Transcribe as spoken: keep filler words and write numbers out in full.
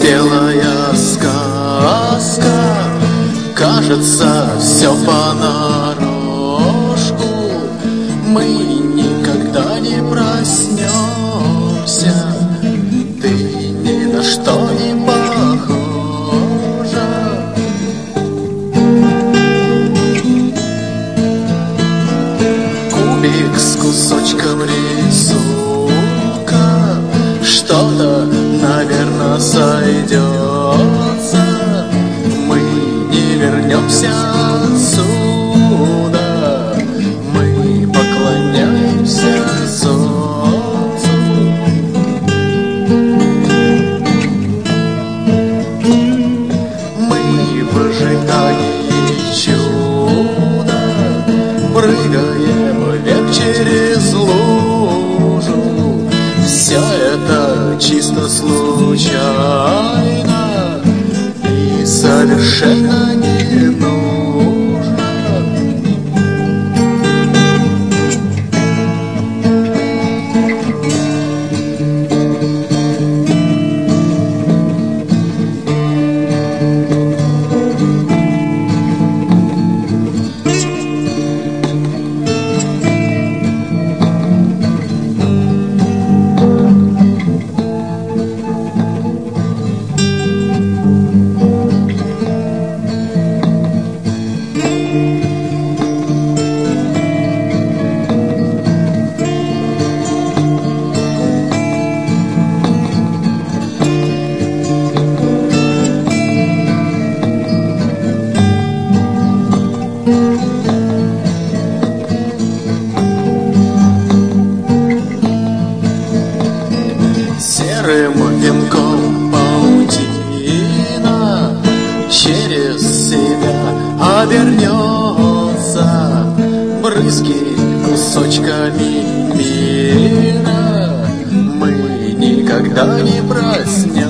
белая сказка, кажется, все понарошку. Мы никогда не проснемся, ты ни на что не похожа. Кубик с кусочком рисунка, что-то, наверное, сойдется. Мы не вернемся отсюда, мы поклоняемся солнцу. Мы в ожидании чуда прыгаем вверх через лужу. Все это чисто случайно и совершенно не нужно. Серым венком паутина через себя обернется, брызги кусочками мира. Мы никогда не проснемся.